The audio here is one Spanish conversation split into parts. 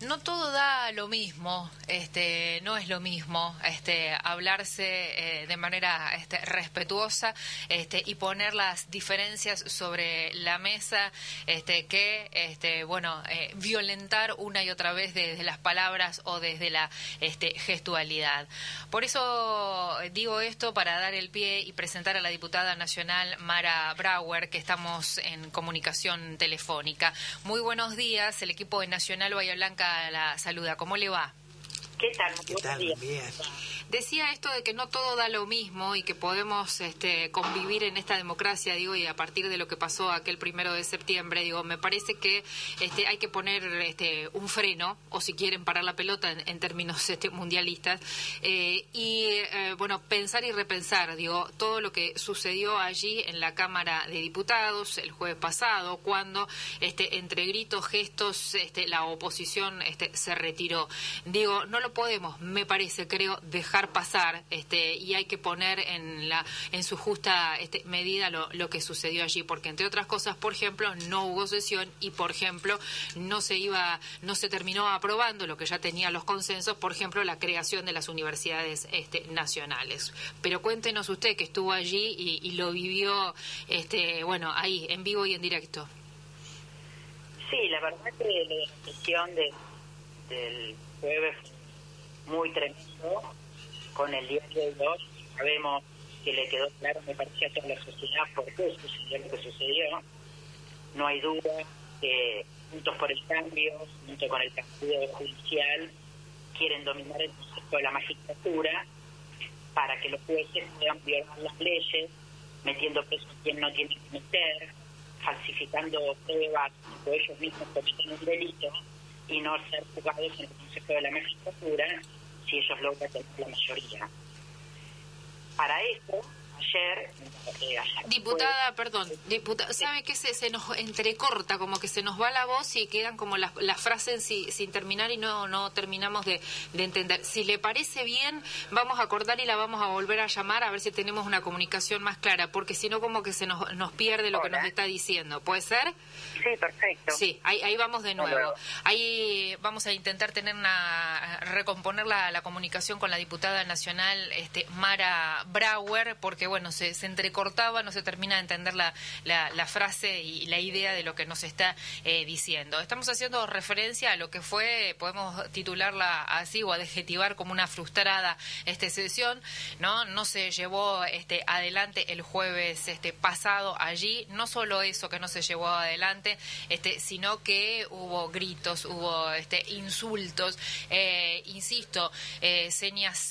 No todo da lo mismo, no es lo mismo, hablarse de manera respetuosa, y poner las diferencias sobre la mesa, violentar una y otra vez desde las palabras o desde la gestualidad. Por eso digo esto para dar el pie y presentar a la diputada nacional Mara Brauer, que estamos en comunicación telefónica. Muy buenos días, el equipo de Nacional Bahía Blanca la saluda. ¿Cómo le va? ¿Qué tal? ¿Qué tal? Bien. Decía esto de que no todo da lo mismo y que podemos convivir en esta democracia, digo, y a partir de lo que pasó aquel 1 de septiembre, digo, me parece que hay que poner un freno, o si quieren parar la pelota en términos mundialistas, pensar y repensar, digo, todo lo que sucedió allí en la Cámara de Diputados el jueves pasado, cuando entre gritos, gestos, la oposición se retiró. Digo, no lo podemos, me parece, creo, dejar pasar, y hay que poner en su justa medida lo que sucedió allí, porque entre otras cosas, por ejemplo, no hubo sesión y, por ejemplo, no se terminó aprobando lo que ya tenía los consensos, por ejemplo, la creación de las universidades nacionales. Pero cuéntenos usted, que estuvo allí y lo vivió, ahí, en vivo y en directo. Sí, la verdad que la sesión del jueves fue muy tremendo. Con el diario de hoy sabemos que le quedó claro, me parecía, a toda la sociedad por qué sucedió lo que sucedió. No hay duda que Juntos por el Cambio, junto con el Partido Judicial, quieren dominar el Consejo de la Magistratura para que los jueces puedan violar las leyes, metiendo preso a quien no tiene que meter, falsificando pruebas o ellos mismos cometen un delito y no ser juzgados en el Consejo de la Magistratura si ellos logran tener la mayoría. Para eso, ayer diputada, ¿sabe qué? Se nos entrecorta, como que se nos va la voz y quedan como las frases sin terminar y no terminamos de entender. Si le parece bien, vamos a acordar y la vamos a volver a llamar a ver si tenemos una comunicación más clara, porque si no como que se nos pierde lo que nos está diciendo. ¿Puede ser? Sí, perfecto. Sí, ahí vamos de nuevo. Ahí vamos a intentar recomponer la comunicación con la diputada nacional Mara Brauer, porque bueno, se entrecortaba, no se termina de entender la frase y la idea de lo que nos está diciendo. Estamos haciendo referencia a lo que fue, podemos titularla así o adjetivar como una frustrada sesión, no se llevó adelante el jueves pasado allí, no solo eso que no se llevó adelante, sino que hubo gritos, hubo insultos, insisto, señas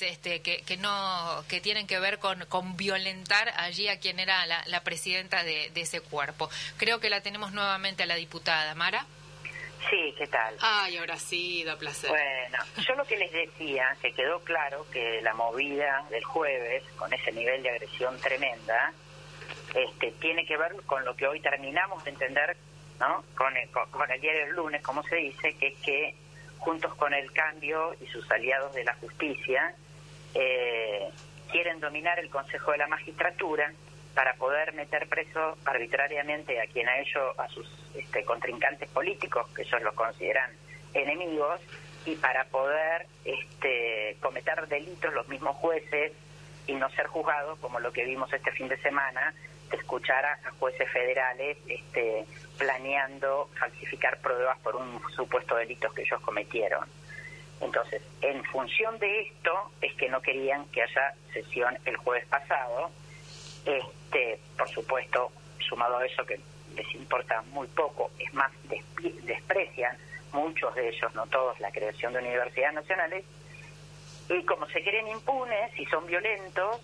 que tienen que ver con violentar allí a quien era la presidenta de ese cuerpo. Creo que la tenemos nuevamente a la diputada. ¿Mara? Sí, ¿qué tal? Ay, ahora sí, da placer. Bueno, yo lo que les decía, que quedó claro que la movida del jueves, con ese nivel de agresión tremenda, tiene que ver con lo que hoy terminamos de entender, ¿no? Con el diario del lunes, como se dice, que es que Juntos con el Cambio y sus aliados de la justicia quieren dominar el Consejo de la Magistratura para poder meter preso arbitrariamente a sus contrincantes políticos, que ellos los consideran enemigos, y para poder cometer delitos los mismos jueces y no ser juzgados, como lo que vimos este fin de semana, de escuchar a jueces federales planeando falsificar pruebas por un supuesto delito que ellos cometieron. Entonces, en función de esto, es que no querían que haya sesión el jueves pasado. Por supuesto, sumado a eso, que les importa muy poco, es más, desprecian muchos de ellos, no todos, la creación de universidades nacionales, y como se creen impunes y son violentos,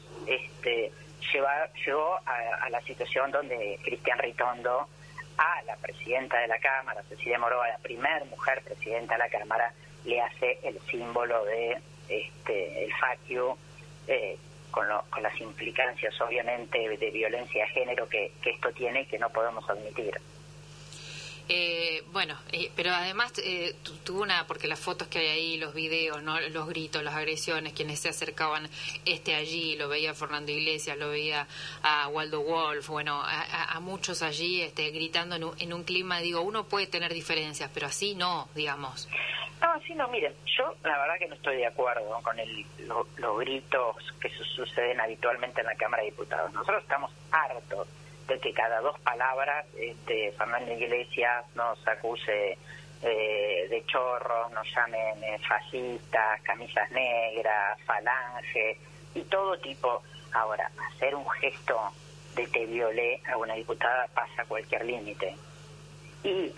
llegó a la situación donde Cristian Ritondo, a la presidenta de la Cámara, Cecilia Moró, a la primer mujer presidenta de la Cámara, le hace el símbolo de el fuck you, con las implicancias obviamente de violencia de género que esto tiene y que no podemos admitir. Pero además tuvo porque las fotos que hay ahí, los videos, ¿no? Los gritos, las agresiones, quienes se acercaban allí, lo veía Fernando Iglesias, lo veía a Waldo Wolf, bueno, a muchos allí gritando en un clima, digo, uno puede tener diferencias, pero así no, digamos. No, así no, miren, yo la verdad que no estoy de acuerdo con los gritos que suceden habitualmente en la Cámara de Diputados. Nosotros estamos hartos de que cada dos palabras Fernando Iglesias nos acuse de chorros, nos llamen fascistas, camisas negras, falange y todo tipo. Ahora, hacer un gesto de te violé a una diputada pasa cualquier límite. Y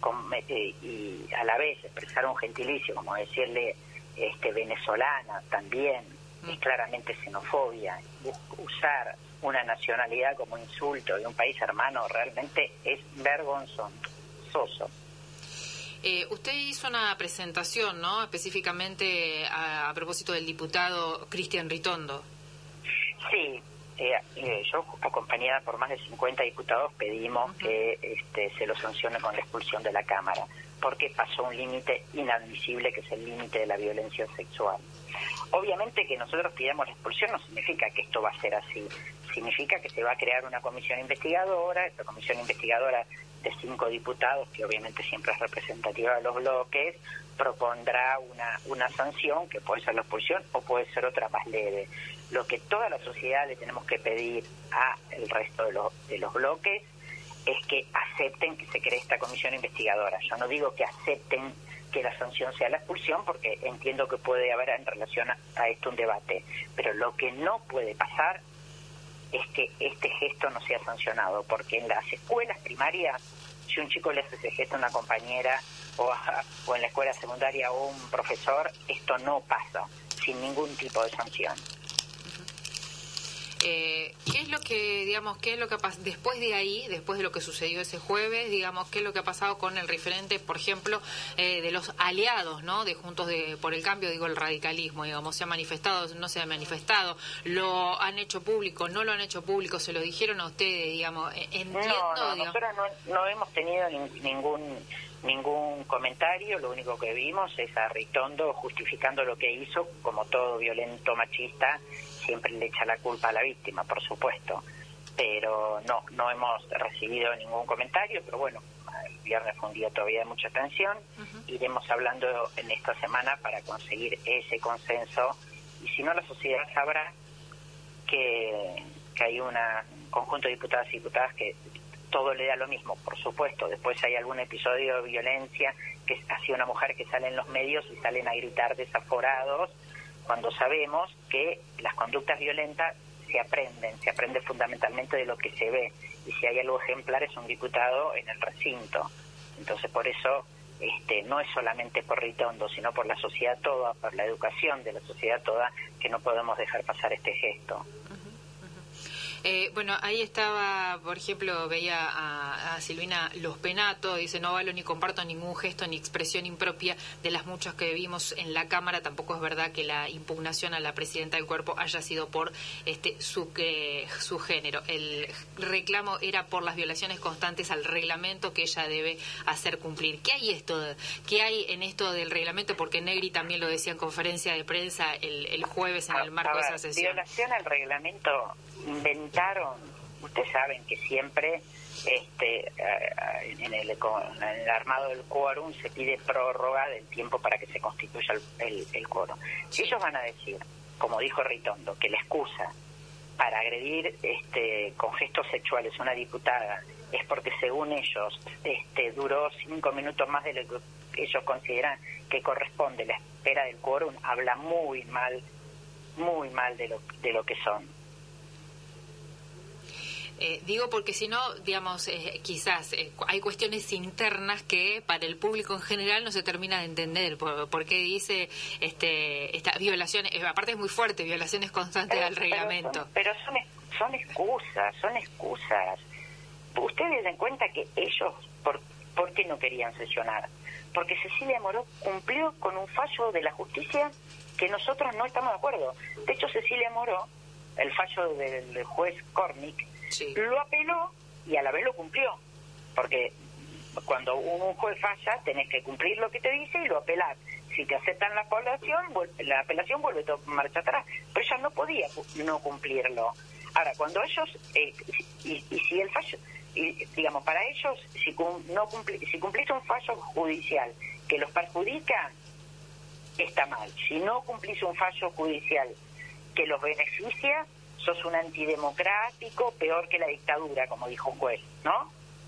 a la vez expresar un gentilicio, como decirle venezolana, también es claramente xenofobia. Usar una nacionalidad como insulto de un país hermano realmente es vergonzoso. Usted hizo una presentación, ¿no? Específicamente a propósito del diputado Cristian Ritondo. Sí, yo, acompañada por más de 50 diputados, pedimos que se lo sancione con la expulsión de la Cámara, porque pasó un límite inadmisible, que es el límite de la violencia sexual. Obviamente que nosotros pidamos la expulsión no significa que esto va a ser así, significa que se va a crear una comisión investigadora, esta comisión investigadora de 5 diputados, que obviamente siempre es representativa de los bloques, propondrá una sanción, que puede ser la expulsión o puede ser otra más leve. Lo que toda la sociedad le tenemos que pedir a el resto de los bloques es que acepten que se cree esta comisión investigadora. Yo no digo que acepten que la sanción sea la expulsión, porque entiendo que puede haber en relación a esto un debate, pero lo que no puede pasar es que este gesto no sea sancionado, porque en las escuelas primarias, si un chico le hace ese gesto a una compañera o en la escuela secundaria o un profesor, esto no pasa sin ningún tipo de sanción. ¿Qué es lo que ha pasado después de ahí, después de lo que sucedió ese jueves, digamos, qué es lo que ha pasado con el referente, por ejemplo, de los aliados, ¿no? De Juntos por el Cambio, digo, el radicalismo, digamos, se ha manifestado, no se ha manifestado, lo han hecho público, no lo han hecho público, se lo dijeron a ustedes, digamos, entiendo. No, nosotros no hemos tenido ningún comentario, lo único que vimos es a Ritondo justificando lo que hizo, como todo violento machista, siempre le echa la culpa a la víctima, por supuesto, pero no hemos recibido ningún comentario, pero bueno, el viernes fue un día todavía de mucha tensión, iremos hablando en esta semana para conseguir ese consenso, y si no la sociedad sabrá que hay un conjunto de diputadas y diputadas que todo le da lo mismo, por supuesto. Después hay algún episodio de violencia que ha sido una mujer que sale en los medios y salen a gritar desaforados, cuando sabemos que las conductas violentas se aprende fundamentalmente de lo que se ve, y si hay algo ejemplar es un diputado en el recinto. Entonces por eso no es solamente por Ritondo, sino por la sociedad toda, por la educación de la sociedad toda, que no podemos dejar pasar este gesto. Bueno, ahí estaba, por ejemplo, veía a Silvina Los Penato, dice, no valo ni comparto ningún gesto ni expresión impropia de las muchas que vimos en la Cámara. Tampoco es verdad que la impugnación a la presidenta del cuerpo haya sido por su género. El reclamo era por las violaciones constantes al reglamento que ella debe hacer cumplir. ¿Qué hay en esto del reglamento? Porque Negri también lo decía en conferencia de prensa el jueves en el marco de esa sesión. Violación al reglamento inventaron, ustedes saben que siempre en el armado del quórum se pide prórroga del tiempo para que se constituya el quórum. Si ellos van a decir, como dijo Ritondo, que la excusa para agredir con gestos sexuales a una diputada es porque según ellos duró 5 minutos más de lo que ellos consideran que corresponde la espera del quórum, habla muy mal de lo que son. Digo porque si no, digamos, quizás hay cuestiones internas que para el público en general no se termina de entender. ¿Por qué dice esta violación? Aparte es muy fuerte, violaciones constantes al reglamento. Pero son excusas. Ustedes den cuenta que ellos, ¿por qué no querían sesionar? Porque Cecilia Moró cumplió con un fallo de la justicia que nosotros no estamos de acuerdo. De hecho, Cecilia Moró, el fallo del juez Cornick, lo apeló y a la vez lo cumplió, porque cuando un juez falla, tenés que cumplir lo que te dice y lo apelás. Si te aceptan la apelación vuelve todo marcha atrás. Pero ella no podía no cumplirlo. Ahora, cuando ellos, y si el fallo, digamos, para ellos, si cumplís un fallo judicial que los perjudica, está mal. Si no cumplís un fallo judicial que los beneficia, sos un antidemocrático, peor que la dictadura, como dijo un juez, ¿no?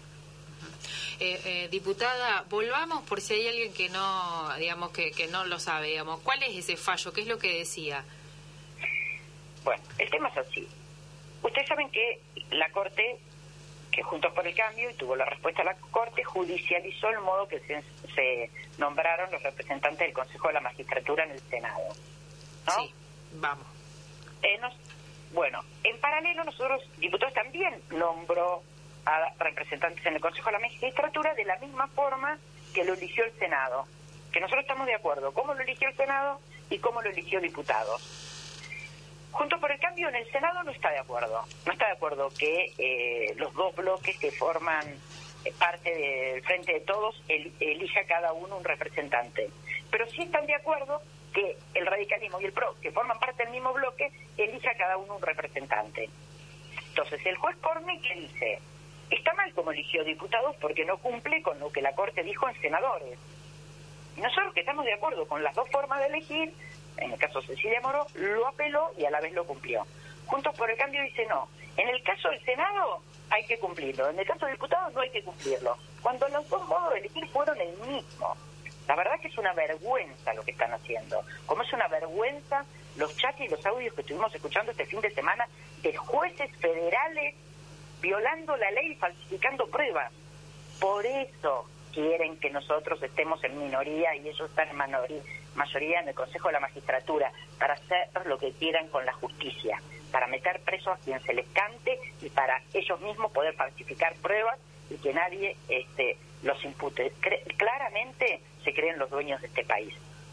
Diputada, volvamos por si hay alguien que no, digamos, que no lo sabe, digamos, ¿cuál es ese fallo? ¿Qué es lo que decía? Bueno, el tema es así. Ustedes saben que la Corte, que Juntos por el Cambio, y tuvo la respuesta a la Corte, judicializó el modo que se nombraron los representantes del Consejo de la Magistratura en el Senado, ¿no? Sí, vamos. Bueno, en paralelo nosotros, diputados, también nombró a representantes en el Consejo de la Magistratura de la misma forma que lo eligió el Senado, que nosotros estamos de acuerdo cómo lo eligió el Senado y cómo lo eligió diputados. Junto por el Cambio en el Senado no está de acuerdo que los dos bloques que forman parte del Frente de Todos elija cada uno un representante, pero sí están de acuerdo que el radicalismo y el PRO, que forman parte del mismo bloque, elija cada uno un representante. Entonces el juez Corne, ¿qué dice? Está mal como eligió diputados porque no cumple con lo que la Corte dijo en senadores. Y nosotros, que estamos de acuerdo con las dos formas de elegir, en el caso de Cecilia Moró, lo apeló y a la vez lo cumplió. Juntos por el Cambio dice no. En el caso del Senado hay que cumplirlo, en el caso de diputados no hay que cumplirlo. Cuando los dos modos de elegir fueron el mismo. La verdad que es una vergüenza lo que están haciendo. Como es una vergüenza los chats y los audios que estuvimos escuchando este fin de semana de jueces federales violando la ley y falsificando pruebas. Por eso quieren que nosotros estemos en minoría y ellos están en mayoría en el Consejo de la Magistratura, para hacer lo que quieran con la justicia, para meter presos a quien se les cante y para ellos mismos poder falsificar pruebas y que nadie los impute. Claramente se creen los dueños de este país.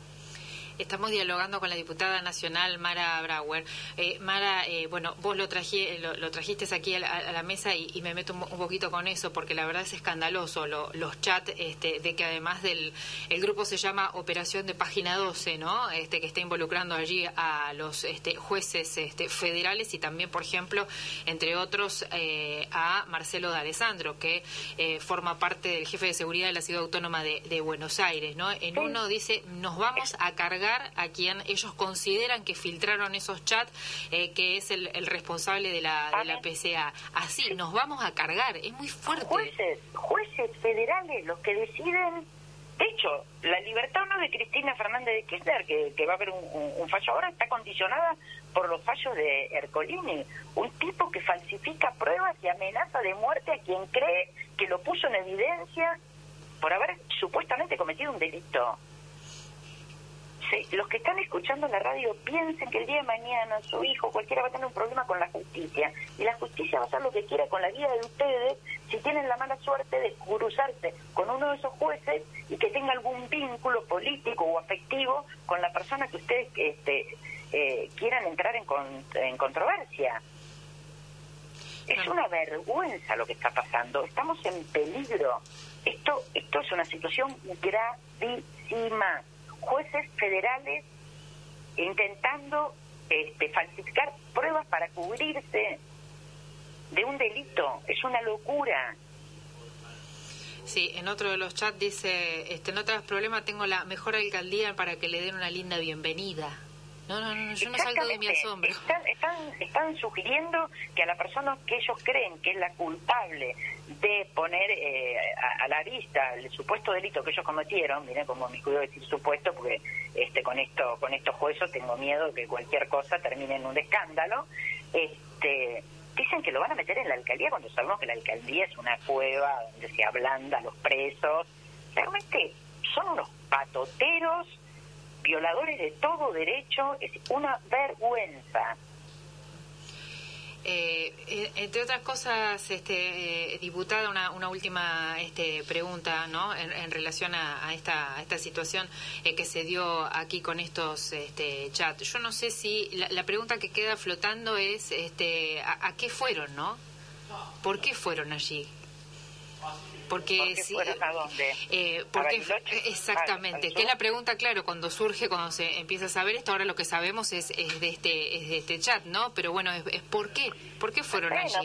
Estamos dialogando con la diputada nacional Mara Brauer. Mara, bueno, vos lo trajiste aquí a la mesa y me meto un poquito con eso porque la verdad es escandaloso los chats de que además el grupo se llama Operación de Página 12, ¿no? Que está involucrando allí a los jueces federales y también, por ejemplo, entre otros, a Marcelo D'Alessandro, que forma parte del jefe de seguridad de la Ciudad Autónoma de Buenos Aires, ¿no? En uno dice, nos vamos a cargar a quien ellos consideran que filtraron esos chats, que es el responsable de la PCA. Así, nos vamos a cargar, es muy fuerte. Jueces federales los que deciden. De hecho, la libertad no de Cristina Fernández de Kirchner, que va a haber un fallo ahora, está condicionada por los fallos de Ercolini, un tipo que falsifica pruebas y amenaza de muerte a quien cree que lo puso en evidencia por haber supuestamente cometido un delito. Los que están escuchando la radio piensen que el día de mañana su hijo, cualquiera, va a tener un problema con la justicia, y la justicia va a hacer lo que quiera con la vida de ustedes si tienen la mala suerte de cruzarse con uno de esos jueces y que tenga algún vínculo político o afectivo con la persona que ustedes quieran entrar en controversia. Es una vergüenza lo que está pasando, estamos en peligro. Esto es una situación gravísima. Jueces federales intentando falsificar pruebas para cubrirse de un delito. Es una locura. Sí, en otro de los chats dice, no te hagas problema, tengo la mejor alcaldía para que le den una linda bienvenida. No, yo no salgo de mi asombro. Están sugiriendo que a la persona que ellos creen que es la culpable de poner a la vista el supuesto delito que ellos cometieron, miren cómo me cuido decir supuesto, porque con estos jueces tengo miedo de que cualquier cosa termine en un escándalo, dicen que lo van a meter en la alcaldía cuando sabemos que la alcaldía es una cueva donde se ablanda a los presos. Realmente son unos patoteros, violadores de todo derecho. Es una vergüenza. Entre otras cosas, diputada, una última pregunta, ¿no? En relación a esta situación que se dio aquí con estos chats. Yo no sé si la pregunta que queda flotando es ¿a qué fueron, no? ¿Por qué fueron allí? Porque ¿Por qué fueron a dónde? porque ¿A Bariloche? exactamente, ¿Al que es la sur? pregunta, claro, cuando se empieza a saber esto, ahora lo que sabemos es de este chat, ¿no? Pero bueno, es ¿por qué fueron allí?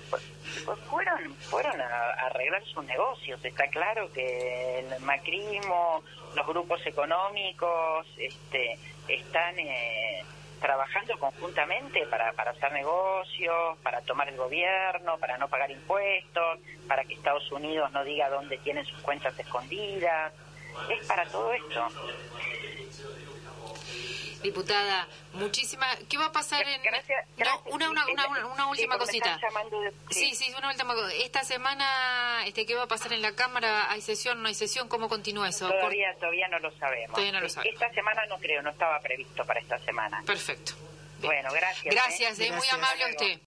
Fueron a arreglar sus negocios. Está claro que el macrismo, los grupos económicos, están trabajando conjuntamente para hacer negocios, para tomar el gobierno, para no pagar impuestos, para que Estados Unidos no diga dónde tienen sus cuentas escondidas. Es para todo esto. Diputada, ¿qué va a pasar en... Gracias. Una última cosita. Sí, una última cosa. Esta semana, ¿qué va a pasar en la Cámara? ¿Hay sesión, no hay sesión? ¿Cómo continúa eso? Todavía no lo sabemos. Todavía no lo sabemos. Esta semana no creo, no estaba previsto para esta semana. Perfecto. Bien. Bueno, gracias. Gracias, muy amable a usted.